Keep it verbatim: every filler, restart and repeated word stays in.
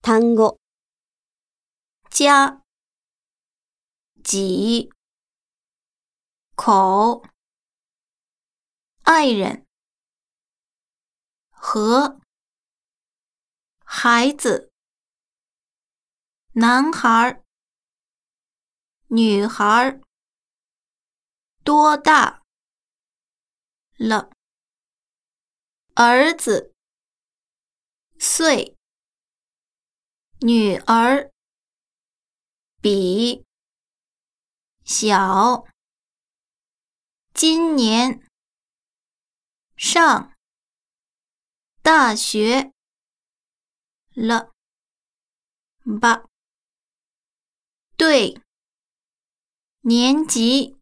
単語、 家、己、口、爱人、和、孩子、男孩、女孩、多大了、儿子、岁、女儿、比、小、今年、上、大学、了、吧、对、年级、